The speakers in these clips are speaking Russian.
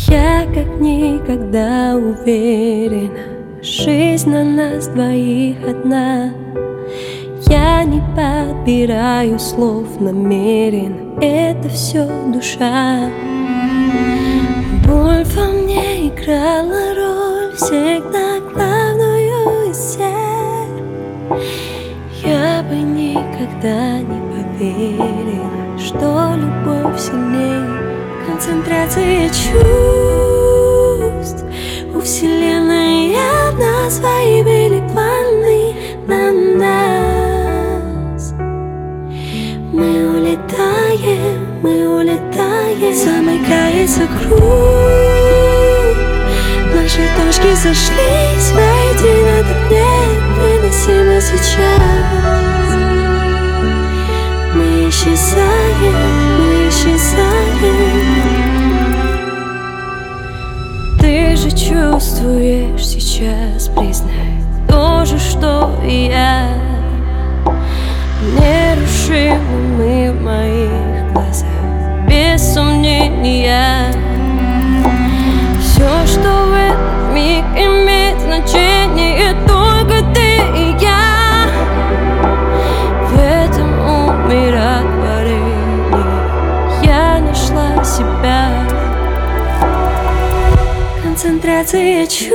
Я как никогда уверена, жизнь на нас двоих одна. Я не подбираю слов намеренно, это все душа. Боль во мне играла роль, всегда главную из всех. Я бы никогда не поверила, что любовь сильнее концентрации чувств. У вселенной одна, свои были планы на нас. Мы улетаем, замыкается круг. Наши точки сошлись воедино, так невыносимо сейчас. Мы исчезаем. Ты же чувствуешь сейчас, признай, то же, что и я. Нерушимы мы в моих глазах, без сомнения. Все, что в этот миг имеет значение, только ты и я. В этом умиротворении я нашла себя. Концентрация чувств.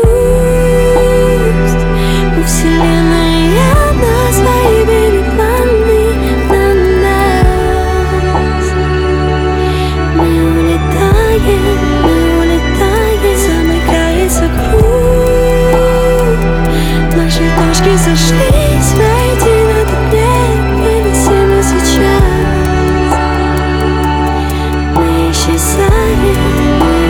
У вселенной одна, свои были планы на нас. Мы улетаем, замыкается круг. Наши точки сошлись воедино, так невыносимо сейчас. Мы исчезаем.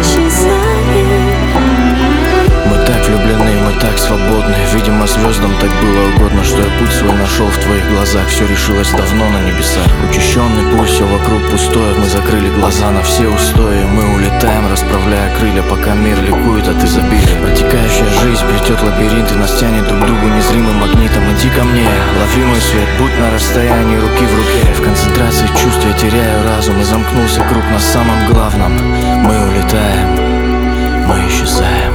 Мы так влюблены, мы так свободны. Видимо, звездам так было угодно, что я путь свой нашел в твоих глазах. Все решилось давно на небесах. Учащенный пульс, все вокруг пустое. Мы закрыли глаза на все устои. Мы улетаем, расправляя крылья, пока мир ликует от изобилия. Протекающая жизнь плетет лабиринты, нас тянет друг к другу незримым магнитом. Иди ко мне, лови мой свет, будь на расстоянии руки в руке. В концентрации чувств я теряю разум, и замкнулся круг на самом главном. Мы улетаем, мы исчезаем.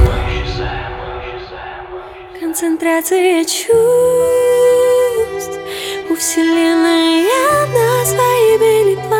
Концентрация чувств. У вселенной одна, свои были планы.